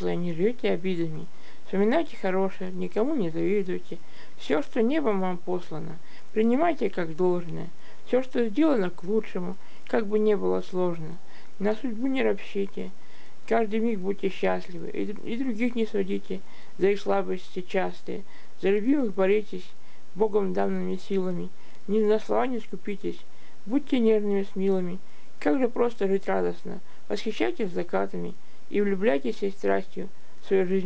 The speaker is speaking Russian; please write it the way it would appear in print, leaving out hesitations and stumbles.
прошлое не живите обидами. Вспоминайте хорошее, никому не завидуйте. Все, что небом вам послано, принимайте как должное. Все, что сделано к лучшему, как бы не было сложно. На судьбу не ропщите, каждый миг будьте счастливы, и других не судите за их слабости частые. За любимых боритесь Богом данными силами. Ни на слова не скупитесь, будьте нежными с милыми. Как же просто жить радостно, восхищайтесь закатами и влюбляйтесь всей страстью в свою жизнь.